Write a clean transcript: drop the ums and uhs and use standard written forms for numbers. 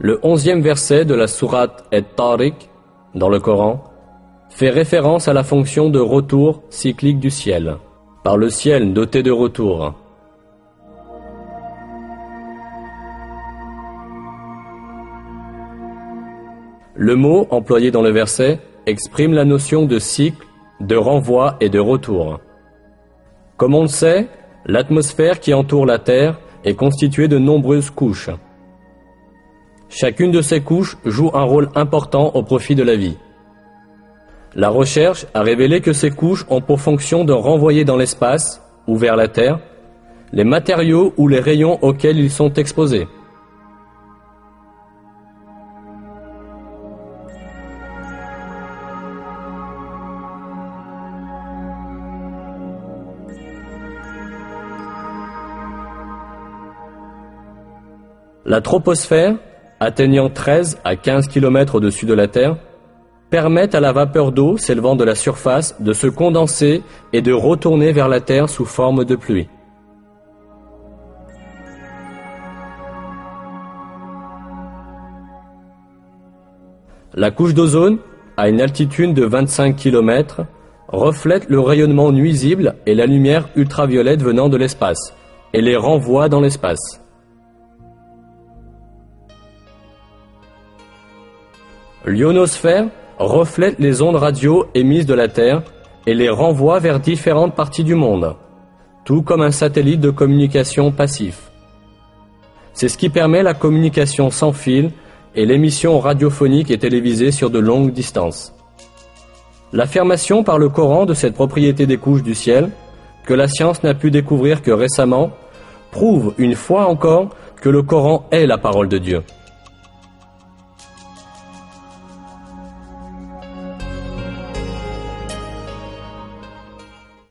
Le 11e verset de la sourate At-Tariq, dans le Coran, fait référence à la fonction de retour cyclique du ciel, par le ciel doté de retour. Le mot employé dans le verset exprime la notion de cycle, de renvoi et de retour. Comme on le sait, l'atmosphère qui entoure la Terre est constituée de nombreuses couches. Chacune de ces couches joue un rôle important au profit de la vie. La recherche a révélé que ces couches ont pour fonction de renvoyer dans l'espace, ou vers la Terre, les matériaux ou les rayons auxquels ils sont exposés. La troposphère, atteignant 13 à 15 km au-dessus de la Terre, permet à la vapeur d'eau s'élevant de la surface de se condenser et de retourner vers la Terre sous forme de pluie. La couche d'ozone, à une altitude de 25 km, reflète le rayonnement nuisible et la lumière ultraviolette venant de l'espace, et les renvoie dans l'espace. L'ionosphère reflète les ondes radio émises de la Terre et les renvoie vers différentes parties du monde, tout comme un satellite de communication passif. C'est ce qui permet la communication sans fil et l'émission radiophonique et télévisée sur de longues distances. L'affirmation par le Coran de cette propriété des couches du ciel, que la science n'a pu découvrir que récemment, prouve une fois encore que le Coran est la parole de Dieu.